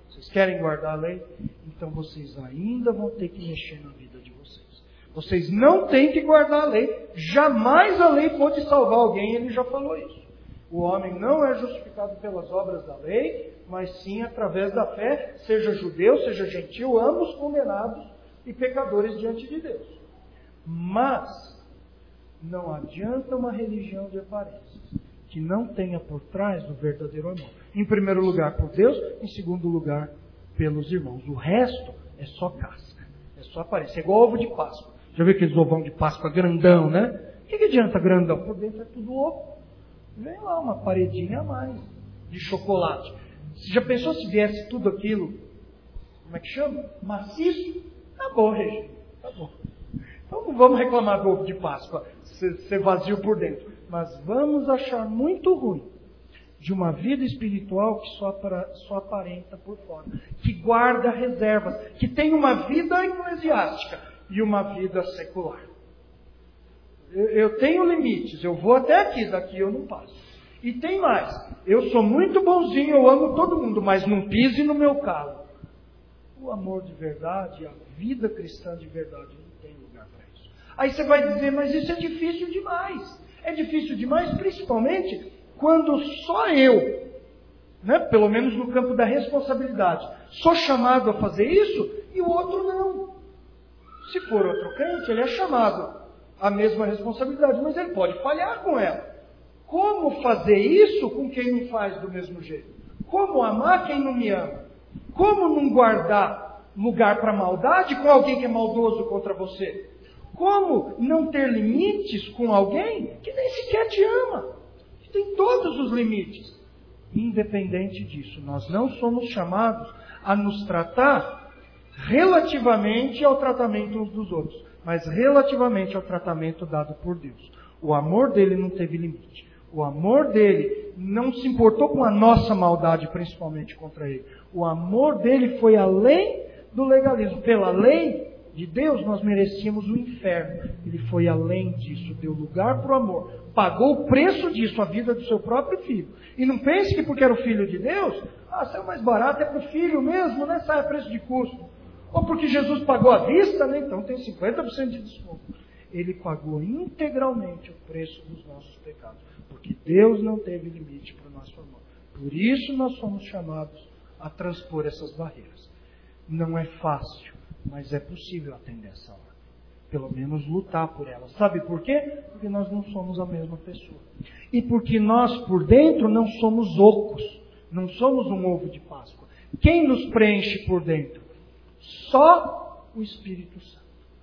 Vocês querem guardar a lei? Então vocês ainda vão ter que mexer na vida de vocês. Vocês não têm que guardar a lei. Jamais a lei pode salvar alguém, ele já falou isso. O homem não é justificado pelas obras da lei, mas sim através da fé, seja judeu, seja gentil, ambos condenados e pecadores diante de Deus. Mas não adianta uma religião de aparências que não tenha por trás o verdadeiro amor. Em primeiro lugar por Deus, em segundo lugar pelos irmãos. O resto é só casca, é só aparência. É igual ovo de Páscoa. Já viu aqueles ovão de Páscoa grandão, né? O que, que adianta grandão? Por dentro é tudo ovo. Vem lá uma paredinha a mais de chocolate. Você já pensou se viesse tudo aquilo, como é que chama? Maciço? Tá bom, Regina. Tá bom. Então não vamos reclamar do ovo de Páscoa ser vazio por dentro. Mas vamos achar muito ruim de uma vida espiritual que só, para, só aparenta por fora. Que guarda reservas. Que tem uma vida eclesiástica e uma vida secular. Eu, eu tenho limites. Eu vou até aqui, daqui eu não passo. E tem mais. Eu sou muito bonzinho, eu amo todo mundo, mas não pise no meu calo. O amor de verdade, a vida cristã de verdade, não tem lugar para isso. Aí você vai dizer, mas isso é difícil demais. É difícil demais, principalmente quando só eu, né, pelo menos no campo da responsabilidade, sou chamado a fazer isso e o outro não. Se for outro crente, ele é chamado à mesma responsabilidade, mas ele pode falhar com ela. Como fazer isso com quem me faz do mesmo jeito? Como amar quem não me ama? Como não guardar lugar para maldade com alguém que é maldoso contra você? Como não ter limites com alguém que nem sequer te ama? Que tem todos os limites. Independente disso, nós não somos chamados a nos tratar relativamente ao tratamento uns dos outros, mas relativamente ao tratamento dado por Deus. O amor dele não teve limite. O amor dele não se importou com a nossa maldade, principalmente contra ele. O amor dele foi além do legalismo. Pela lei de Deus, nós merecíamos o inferno. Ele foi além disso, deu lugar para o amor. Pagou o preço disso, a vida do seu próprio filho. E não pense que porque era o filho de Deus, ah, saiu mais barato, é para o filho mesmo, né? Sai a preço de custo. Ou porque Jesus pagou à vista, né? Então tem cinquenta por cento de desconto. Ele pagou integralmente o preço dos nossos pecados. Porque Deus não teve limite para o nosso amor. Por isso nós somos chamados a transpor essas barreiras. Não é fácil, mas é possível atender essa ordem. Pelo menos lutar por ela. Sabe por quê? Porque nós não somos a mesma pessoa. E porque nós, por dentro, não somos ocos. Não somos um ovo de Páscoa. Quem nos preenche por dentro? Só o Espírito Santo.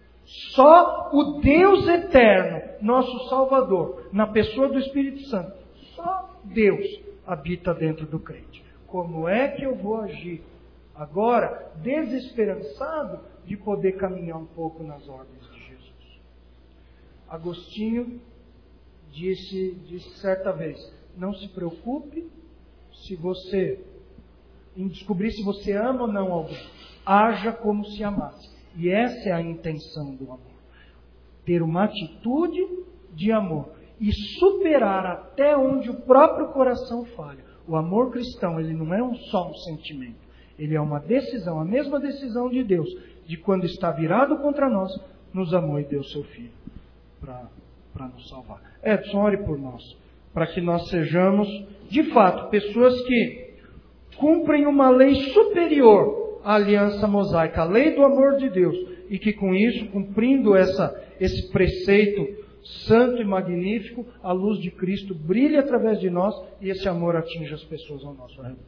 Só o Deus eterno, nosso Salvador, na pessoa do Espírito Santo. Só Deus habita dentro do crente. Como é que eu vou agir agora, desesperançado de poder caminhar um pouco nas ordens de Jesus? Agostinho disse, disse certa vez, não se preocupe se você, em descobrir se você ama ou não alguém. Haja como se amasse. E essa é a intenção do amor. Ter uma atitude de amor. E superar até onde o próprio coração falha. O amor cristão, ele não é um só um sentimento. Ele é uma decisão, a mesma decisão de Deus. De quando está virado contra nós, nos amou e deu seu Filho para nos salvar. Edson, ore por nós. Para que nós sejamos, de fato, pessoas que cumprem uma lei superior a aliança mosaica, a lei do amor de Deus, e que com isso, cumprindo essa, esse preceito santo e magnífico, a luz de Cristo brilhe através de nós e esse amor atinja as pessoas ao nosso redor.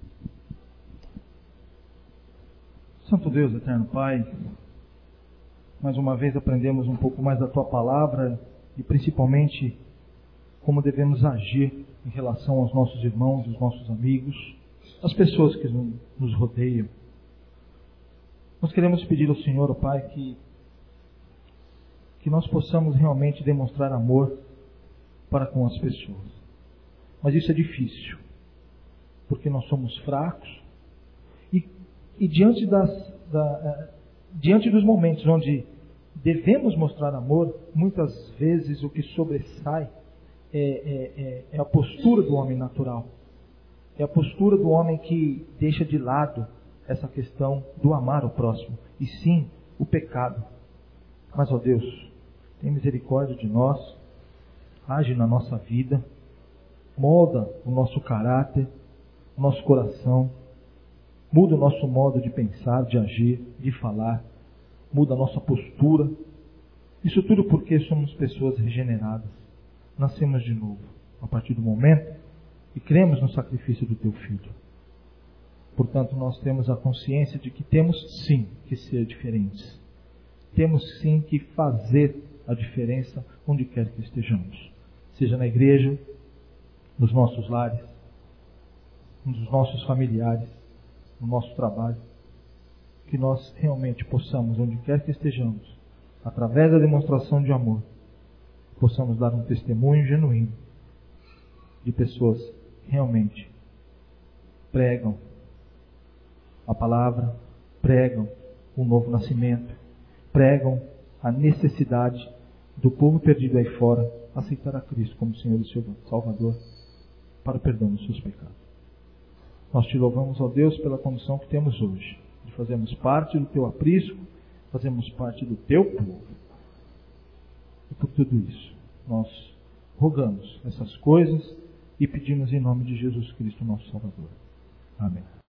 Santo Deus, eterno Pai, mais uma vez aprendemos um pouco mais da Tua Palavra e principalmente como devemos agir em relação aos nossos irmãos, aos nossos amigos, às pessoas que nos rodeiam. Nós queremos pedir ao Senhor, ó Pai, que, que nós possamos realmente demonstrar amor para com as pessoas. Mas isso é difícil, porque nós somos fracos e, e diante, das, da, diante dos momentos onde devemos mostrar amor, muitas vezes o que sobressai é, é, é, é a postura do homem natural. É a postura do homem que deixa de lado essa questão do amar o próximo, e sim o pecado. Mas, ó Deus, tem misericórdia de nós, age na nossa vida, molda o nosso caráter, o nosso coração, muda o nosso modo de pensar, de agir, de falar, muda a nossa postura. Isso tudo porque somos pessoas regeneradas, nascemos de novo, a partir do momento que cremos no sacrifício do Teu Filho. Portanto, nós temos a consciência de que temos sim que ser diferentes. Temos sim que fazer a diferença onde quer que estejamos. Seja na igreja, nos nossos lares, nos nossos familiares, no nosso trabalho. Que nós realmente possamos, onde quer que estejamos, através da demonstração de amor, possamos dar um testemunho genuíno de pessoas que realmente pregam a palavra, pregam o novo nascimento, pregam a necessidade do povo perdido aí fora aceitar a Cristo como Senhor e seu Salvador para o perdão dos seus pecados. Nós te louvamos, ó Deus, pela condição que temos hoje, de fazermos parte do teu aprisco, fazermos parte do teu povo. E por tudo isso, nós rogamos essas coisas e pedimos em nome de Jesus Cristo, nosso Salvador. Amém.